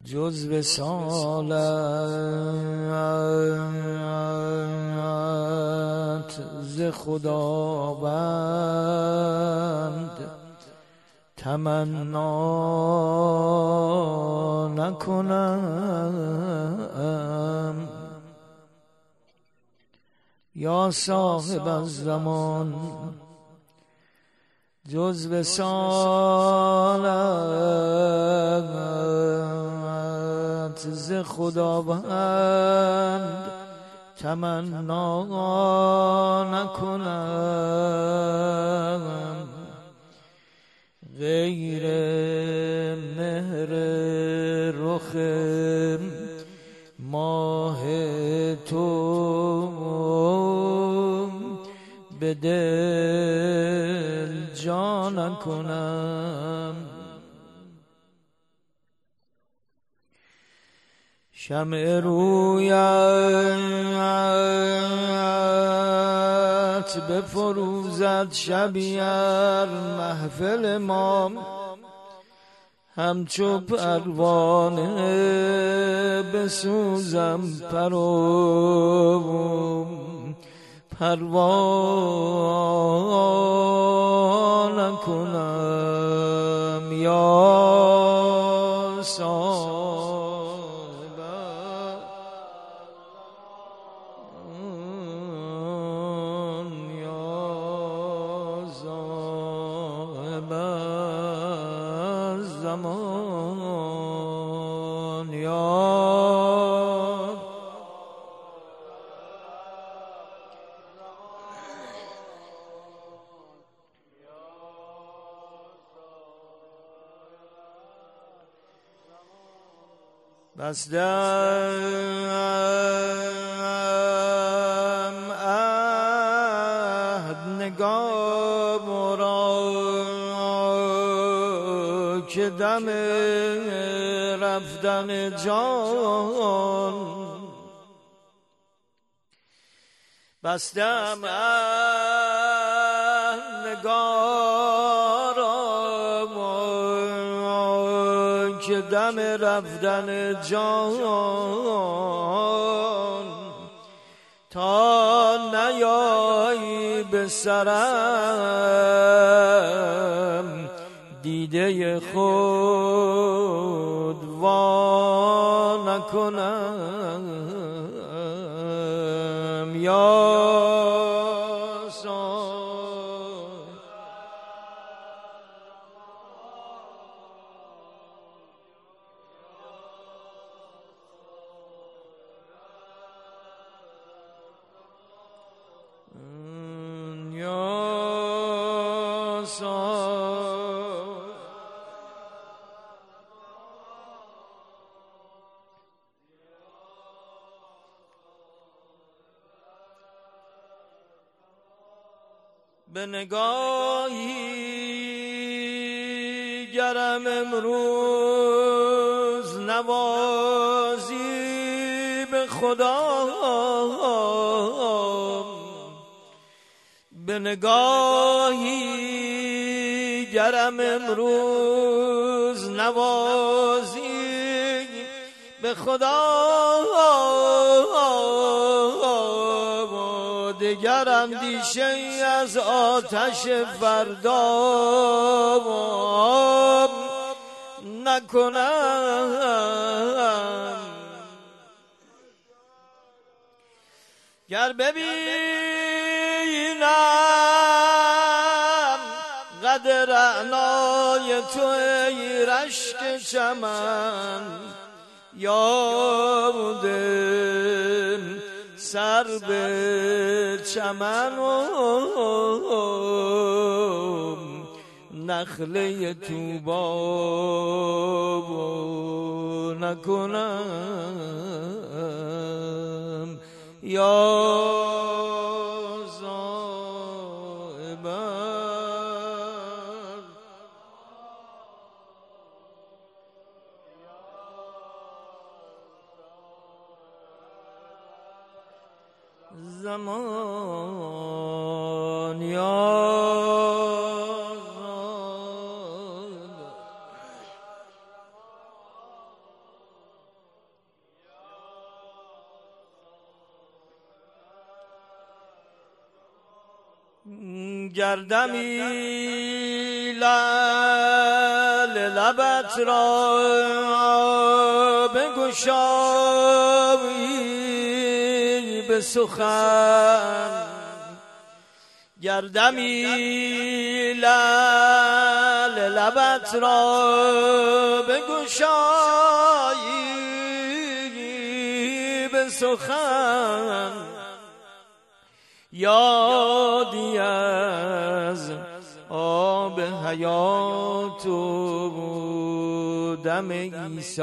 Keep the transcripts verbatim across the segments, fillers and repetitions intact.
جز وصالت ز خداوند تمنا نکنم. یا صاحب الزمان جز وصالت ز خداوند تمنا نکنم. غیر مهر رخ ماه تو به دل جا نکنم. شمع رویت بفروزد شبی ار محفل ما، همچو پروانه بسوزم پرو پروا نکنم. یا صاحب یا صاحب الزمان یا بستم عهد نگاه را که دم رفتن جان، بستم عهد نگاه را که دم رفتن جان، تا نیایی به سرم دیده خود وا نکنم. یا به نگاهی گرم امروز نوازی به خدا، به نگاهی گرم امروز نوازی به خدا، دگر اندیشه از آتش فردا نکنم. گر ببینم قد رعنای تو ای رشک چمن، یادم سر به چمن و نخله توبا نکنم. یا زمان یا گردمی لعل لبت را بگشایی به سخن، گردمی لعل لبت را بگشایی به سخن، یادی از آب حیات و دم عیسی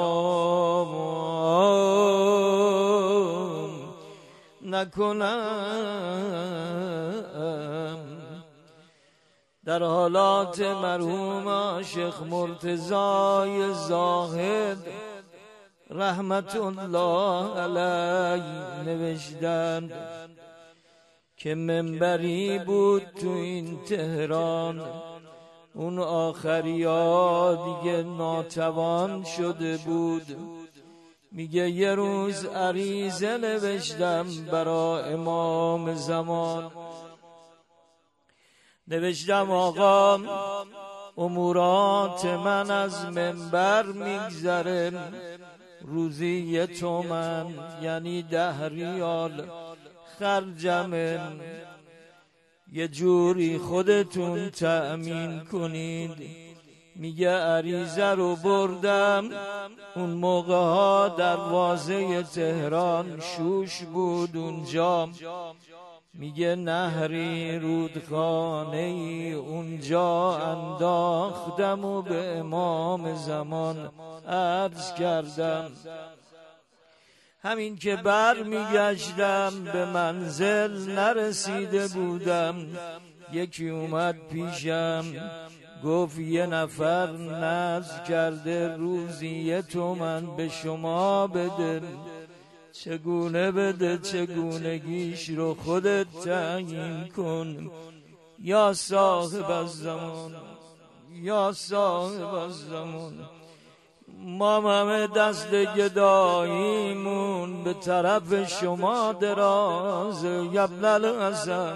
نکنم. در حالات مرحوم عاشق مرتضای زاهد رحمت الله علیه نوشتند که منبری بود تو این تهران، اون آخری ها دیگه ناتوان شده بود. میگه یه روز عریضه نوشتم برای امام زمان، نوشتم آقا امورات من از منبر میگذره، روزی یه تومن یعنی ده ریال خرجمه، یه جوری خودتون تأمین کنید. میگه عریضه رو بردم، اون موقع ها دروازه تهران شوش بود اونجا، میگه نهری رودخانه ای اونجا انداختم و به امام زمان عرض کردم. همین که بر میگشتم به منزل نرسیده بودم، یکی اومد پیشم گفت یه نفر نذر کرده روزی یه تومن به شما بده، چگونه بده چگونگیش رو خودت تعیین کن یا صاحب الزمان، یا صاحب الزمان. ما همه دست گداییمون به طرف شما دراز ابن الحسن.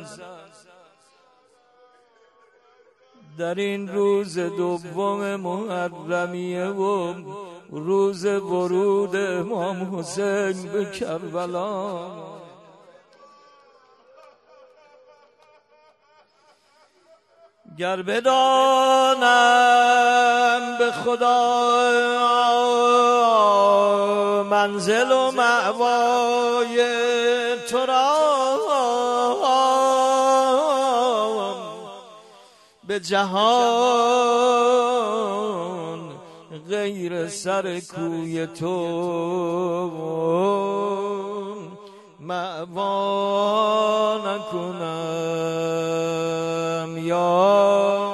در این روز دوم محرمیه و روز ورود امام حسین به کربلا، گر بدانم به خدا منزل و مأوای تو را، به جهان غیر سر کوی تو مأوا نکنم یا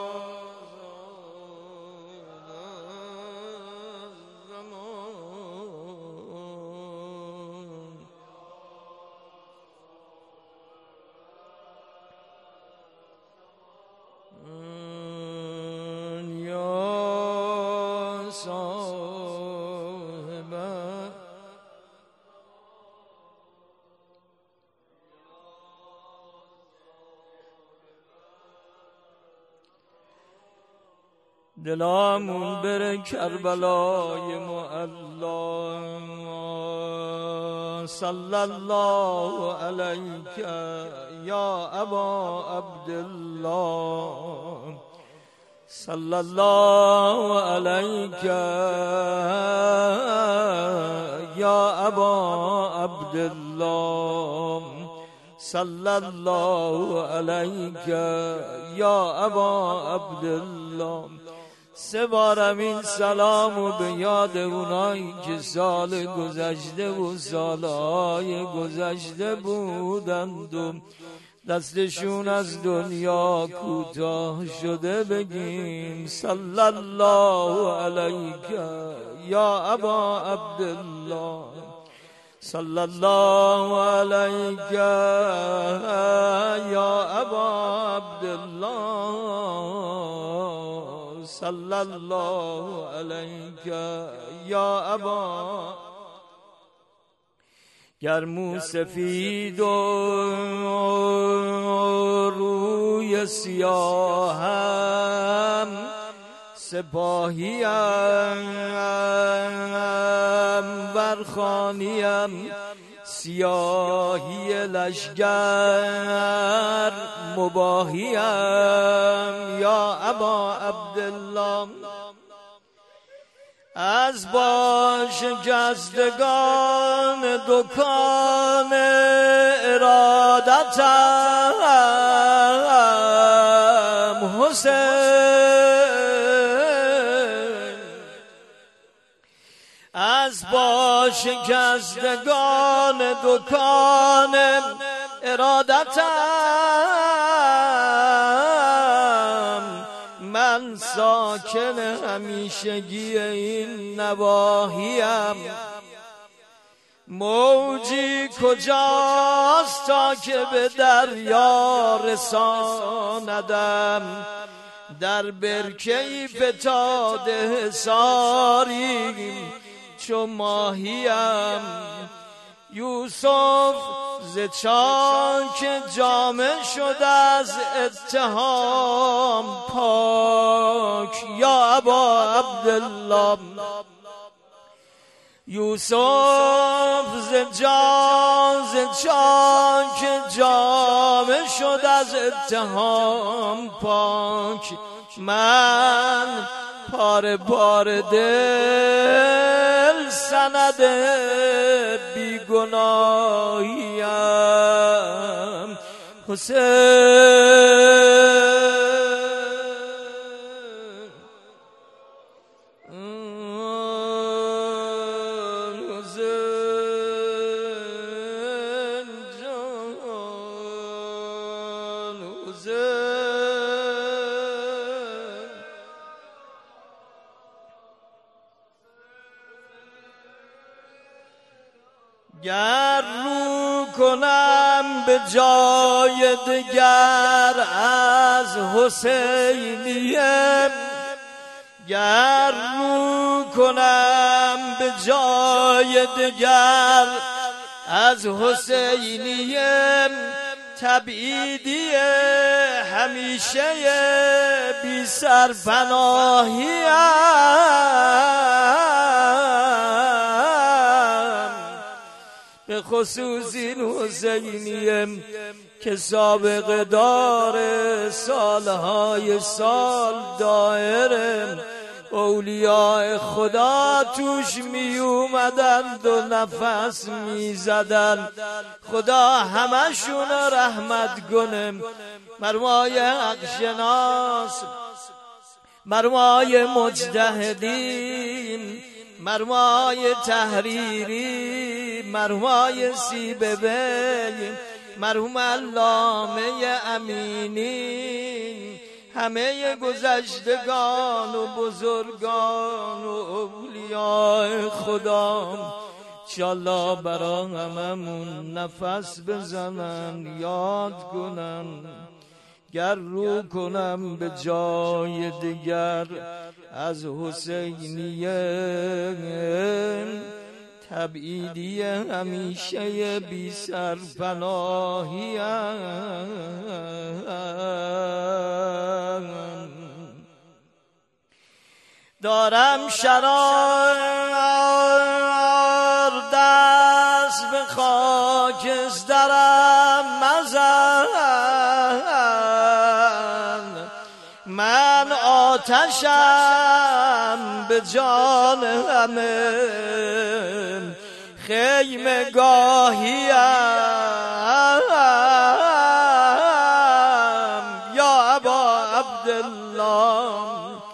دلامون بره کربلای معلا. صلی الله علیک یا ابا عبدالله، صلی الله علیک یا ابا عبدالله، صلی الله علیک یا ابا عبدالله. سه بارم این سلامو به یاد اونایی که سال گذشته و سالهای گذشته بودند و دستشون از دنیا کوتاه شده بگیم صلی الله علیک یا ابا عبدالله، صلی الله علیک یا ابا عبدالله، صلی الله علیک یا ابا. گر مو سفید و روی سیاهم سپاهیم برخانیم سیاهی لشگر مباهیم یا ابا عبدالله از باش شکستگان دکان ارادتم حسین از باش شکستگان دکان ارادتم من ساکن همیشگی این نواحیم موجی کجاست تا که به دریا رساندم در برکه‌ای فتاده حصاری چو ماهیم یوسف ز چاک جامه شد از اتهام پاک یا ابا عبدالله یوسف ز جان ز چاک جامه شد از اتهام پاک من پاره پاره دل سند بیگناهیم حسین گر رو کنم به جای دگر از حسینیم گر رو کنم به جای دگر از حسینیم تبعیدی همیشه بی سرپناهیم به خصوص این حسینیم که سابقه دار سالهای سال دائره اولیاء خدا توش می اومدند و نفس می زدند خدا همشون رحمت کنه مرمای حق شناس مرمای مجتهدین مرمای تحریری مرمای سیبوی مرحوم علامه امینی همه گذشتگان و بزرگان و اولیاء خدا انشالله برا هممون نفس بزنن یاد کنن گر رو کنم به جای دیگر از حسینیه تبعیدی همیشه بی سرپناهیم دارم شرار دست به خاکسترم مزن من آتشم به جان همه خیمه گاهیم یا ابا عبدالله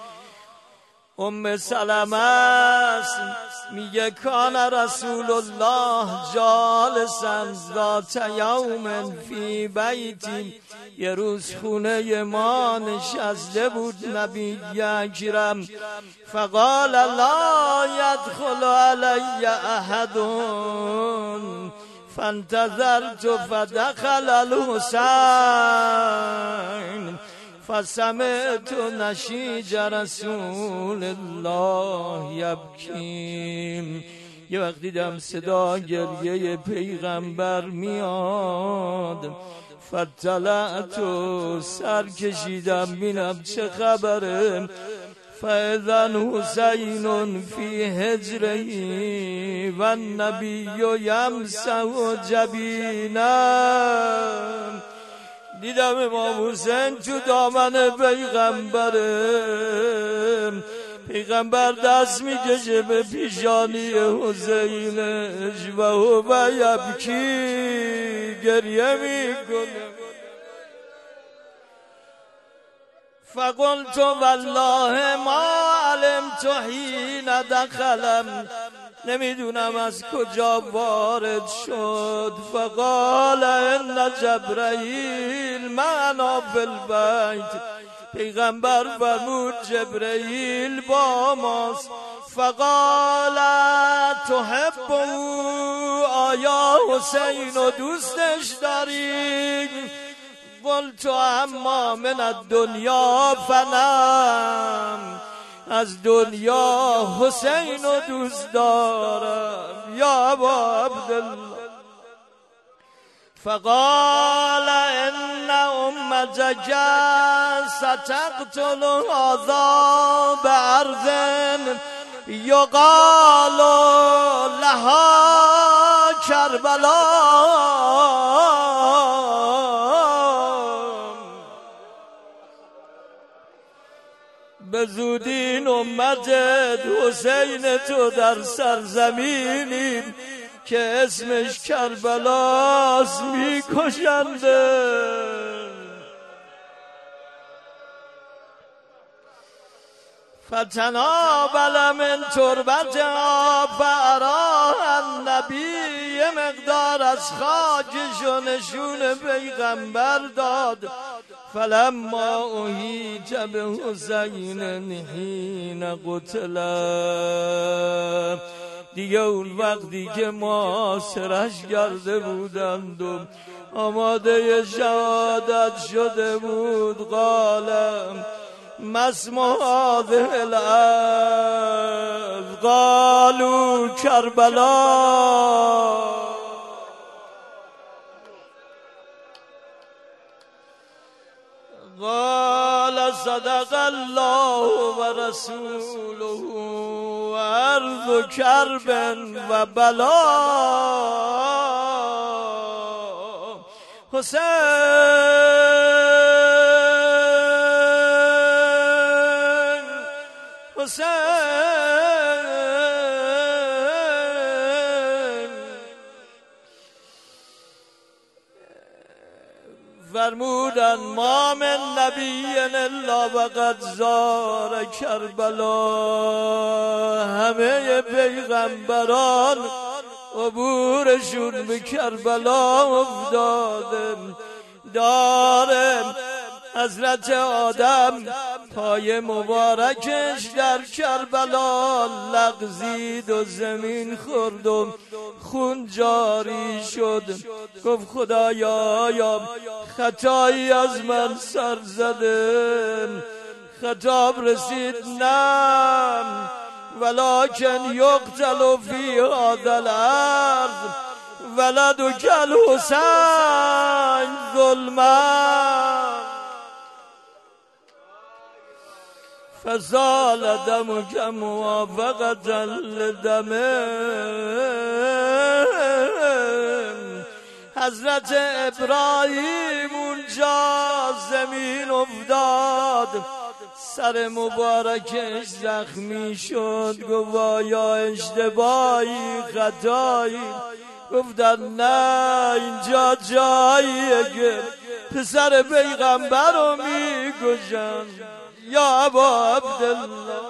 ام سلمه است میگه کان رسول الله جالسا ذات یوم فی بیتی یه روز خونه ما نشسته بود نبی اکرم فقال لا يدخل علی احد فانتظرت فدخل الحسین فسمعت نشیج رسول الله یبکیم یه وقت دیدم صدا گریه پیغمبر میاد، فطلعت و سر کشیدم بینم چه خبره، فاذن حسین فی حجره و النبی یمسح جبینه. دیدم امام حسین تو دامن پیغمبره، پیغمبر دست میکشه به پیشانی حسینش و هو یبکی، گریه میکنه. فقلت والله ما علمت حین دخلم، نمیدونم از کجا وارد شد. فقال ان جبرائیل معنا فی البیت، پیغمبر فرمود جبرائیل با ماست. فقال تحب آیا حسین و دوستش داری؟ قلت اما من الدنیا فنم، از دنیا حسین و دوست دارم یا ابا عبدالله. فقال ان امتك ستقتل هذا بعرض یقال لها کربلا. به زودین امتت حسین تو در سرزمینی که اسمش کربلاست میکشنده. فتنابل من تربتها فاراها النبی، یه مقدار از خاکش و نشون پیغمبر داد. فلما احیط به حسین حین قتل، دیگه اون وقتی که محاصرش کرده بودند و آماده شهادت شده بود، قال ما اسم هذه الارض؟ قالوا کربلا. قال صدق الله و رسوله و ارض کرب و بلا. حسین حسین فرمودن ما من نبی الا وقد زار کربلا، همه پیغمبران عبورشون به کربلا افتاده. داره حضرت آدم پای مبارکش در کربلا لغزید و زمین خورد و خون جاری شد. گفت خدایا یا خطایی از من سر زده، خطاب رسید نه ولکن یقتل فی هذا الارض ولدک الحسین ظلما. فزال دمک موافقة لدمه. حضرت ابراهیم اونجا زمین افتاد، سر مبارکش زخمی شد. گوایا اشتباهی خطایی. گفتن نه اینجا جاییه که پسر پیغمبر رو میکشن یا ابا عبدالله.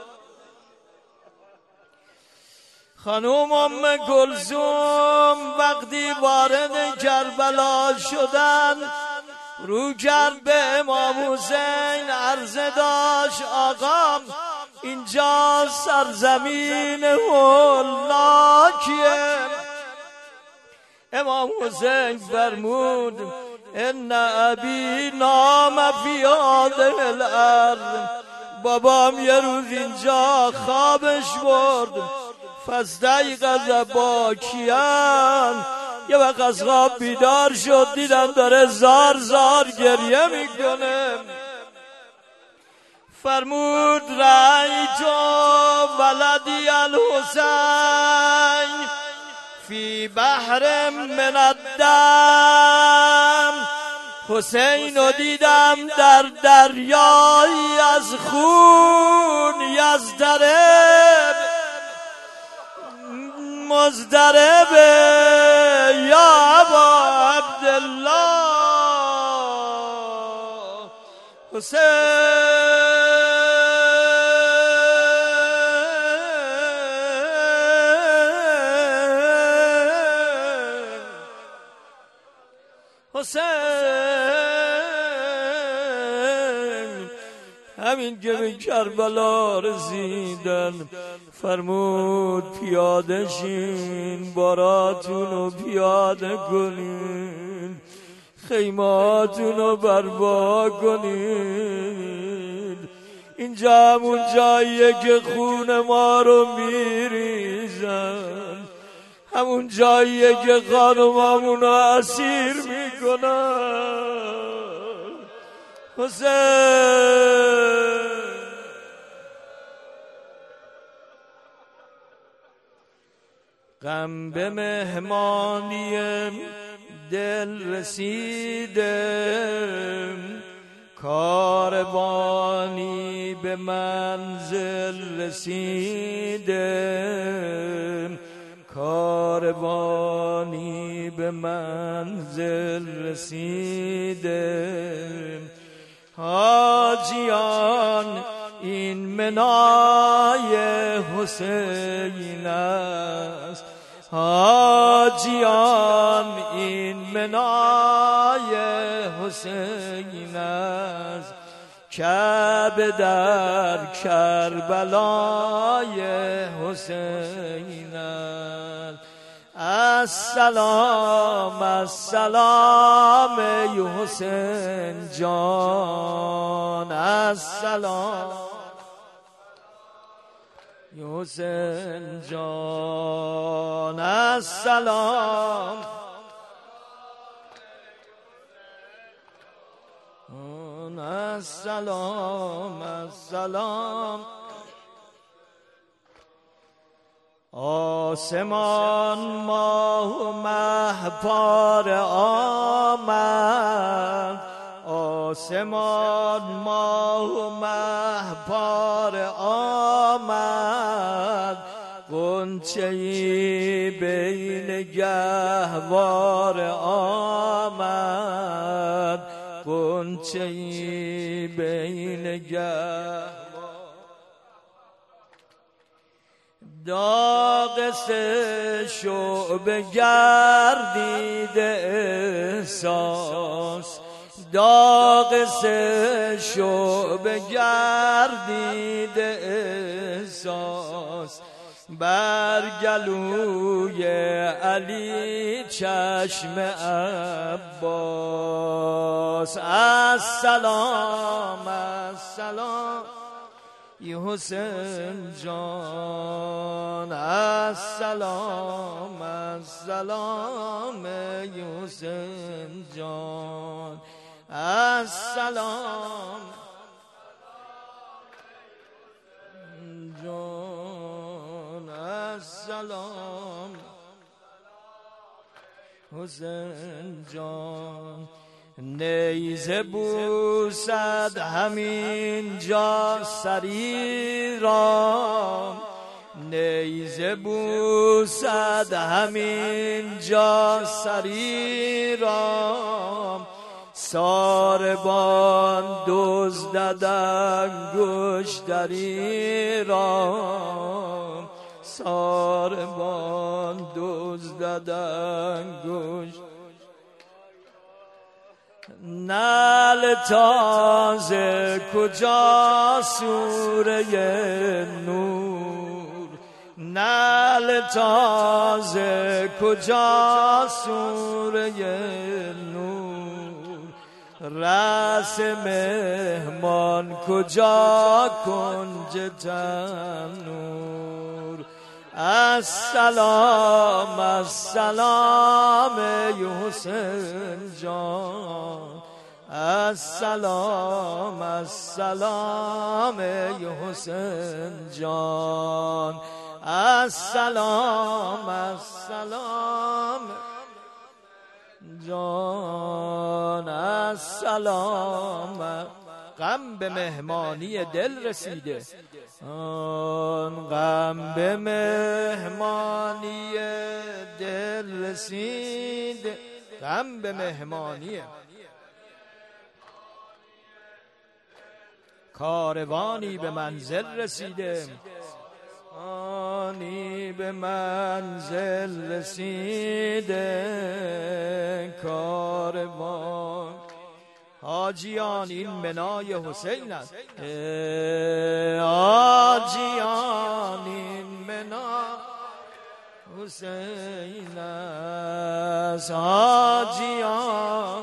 خانوم ام کلثوم وقتی وارد کربلا شدن، رو کرد به امام حسین عرض داشت آقا اینجا سرزمین هولناکیه. امام حسین فرمود ان ابی نام فی هذه الارض، بابام یه روز اینجا خوابش برد. فاستیقظ باکیاً. یه وقت از خواب بیدار شد، دیدم داره زار زار گریه میکنه. فرمود رأیت ولدی الحسین فی بحر من الدم. حسین رو دیدم در دریایی از خون، یضطرب مضطرب یا ابا عبدالله. حسین حسین همین که به کربلا رسیدن فرمود پیاده شین، باراتونو پیاده کنین، خیماتونو برپا کنین. اینجا همون جاییه که خون ما رو میریزن، همون جاییه که خانمامونو اسیر میکنن. حسین غم به مهمانی دل رسیده، کاروانی به منزل رسیده، کاروانی به منزل رسیده. حاجیان این منای حسین است، حاجیان این منای حسین است. کعبه در کربلای حسین است. السلام السلام ای حسین جان، السلام حسین جان، السلام السلام السلام. آسمان ماه و مهپار آمد، آسمان ماه و مهپار آمد. غنچه‌ای بین گهوار آمد، غنچه‌ای بین گهوار. داغ سه شعبه گردیده احساس، داغ سه شعبه گردیده احساس. بر گلوی علی چشم عباس. السلام السلام ای حسین جان، السلام السلام ای حسین جان، السلام جان، السلام حسین جان. نیزه بوسد همین جا سری را، نیزه بوسد همین جا سری را. ساربان دزدد انگشتری را، ساربان دزدد انگشتری. نعل تازه کجا سوره نور، نعل تازه کجا سوره نور. رأس مهمان کجا کنج تنور. السلام السلام ای حسین جان، السلام السلام ای حسین جان، السلام السلام جان، السلام. غم به مهمانی دل رسیده، آن غم به مهمانی دل رسیده، غم به مهمانی کاروانی به منزل رسیده، آنی به منزل رسیده کاروان. حاجیان این منای حسین است، حاجیان این منای حسین است، حاجیان.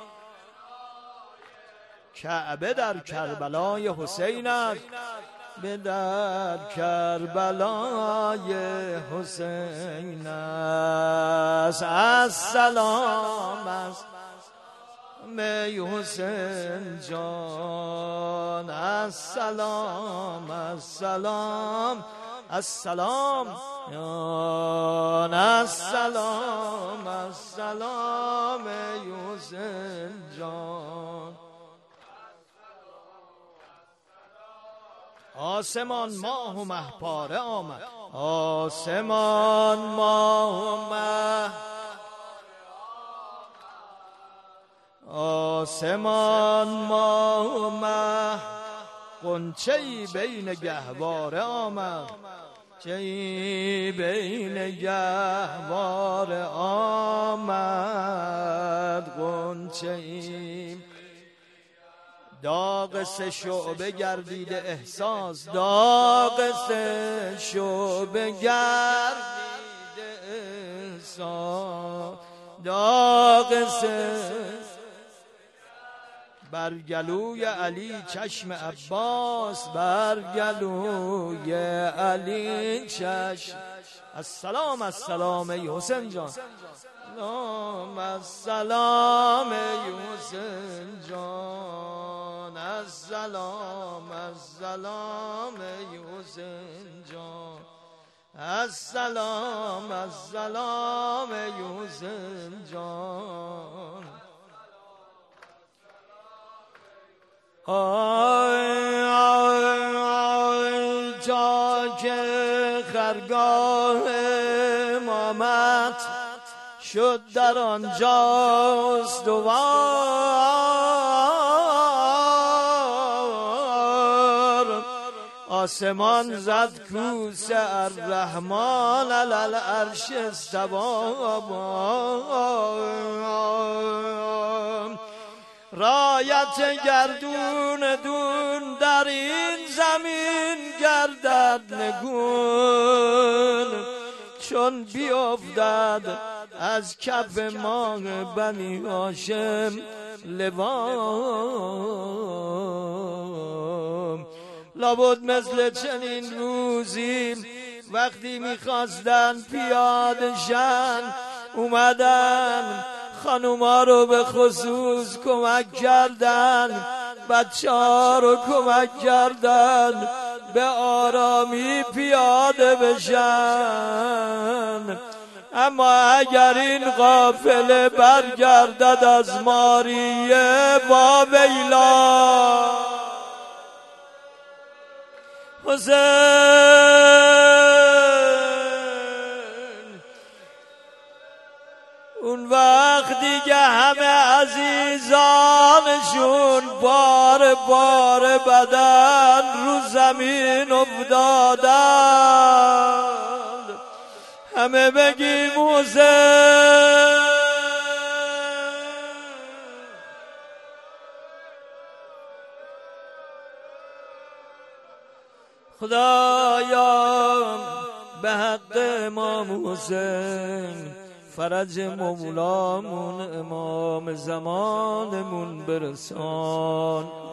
کعبه در کربلای حسین است، به در کربلای حسین است. السلام است می حسین جان، السلام السلام السلام جان، السلام السلام ای حسین جان. آسمان ماه و مه پاره آمد، آسمان ماه و مه، آسمان ماه و مه، غنچه‌ای بین گهواره آمد، غنچه‌ای بین گهواره آمد، غنچه‌ای. داغ سه شعبه گردیده احساس، داغ سه شعبه گردیده احساس، داغ سه بر گلوی علی چشم عباس، بر گلوی علی چشم. السلام السلام ای حسین جان، السلام السلام ای حسین جان، السلام السلام ای حسین جان، السلام السلام ای حسین جان. آی آی آی جا که خرگاه امامت شد در آنجا استوار، آسمان زد کوس الرحمن علی العرش استوا. رایت گردون دون در این زمین گردد نگون، چون بیافتد از کف ماه بنی هاشم لوام. لابد مثل چنین روزی وقتی میخواستن پیاده شن، اومدن خانوما رو به خصوص کمک کردن، بچه ها رو کمک کردن به آرامی پیاده بشن. اما اگر این قافله برگردد از ماریه، با ویلا حسین، اون وقت دیگه همه عزیزانشون بار بار بدن رو زمین افتادن. همه بگیم حسین، خدایا به حق امام حسین فرج مولامون امام زمانمون برسان.